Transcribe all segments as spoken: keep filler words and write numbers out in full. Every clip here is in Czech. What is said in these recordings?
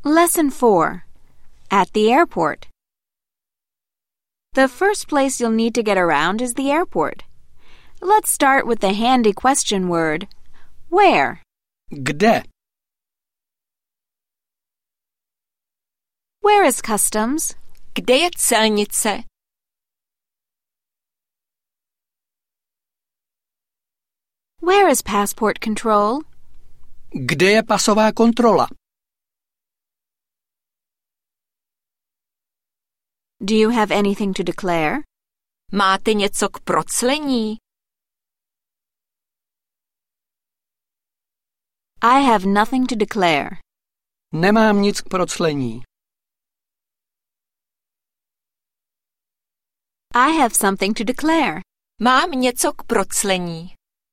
Lesson four. At the airport. The first place you'll need to get around is the airport. Let's start with the handy question word, where? Kde? Where is customs? Kde je celnice? Where is passport control? Kde je pasová kontrola? Do you have anything to declare? Máte něco k proclení? I have nothing to declare. Nemám nic k proclení. I have something to declare. Mám něco k proclení.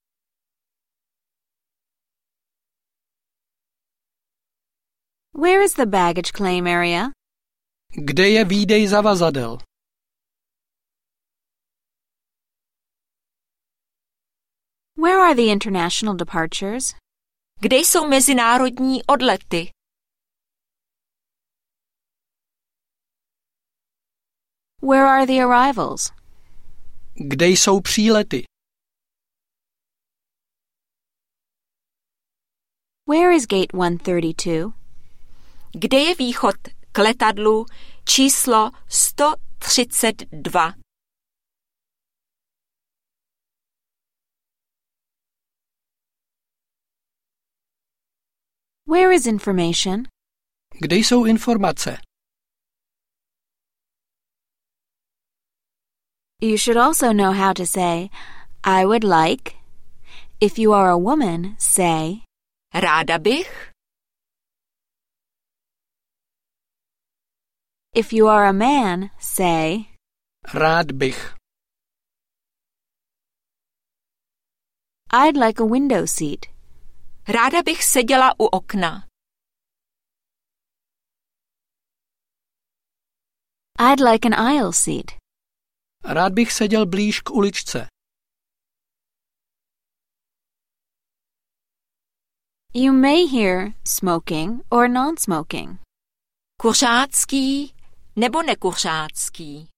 Where is the baggage claim area? Kde je výdej zavazadel? Where are the international departures? Kde jsou mezinárodní odlety? Where are the arrivals? Kde jsou přílety? Where is gate one thirty-two? Kde je východ k letadlu číslo sto třicet dva? Where is information? Kde jsou informace? You should also know how to say, I would like. If you are a woman, say, Ráda bych. If you are a man, say, Rád bych. I'd like a window seat. Ráda bych seděla u okna. I'd like an aisle seat. Rád bych seděl blíž k uličce. You may hear smoking or non-smoking. Kuřácký nebo nekuřácký?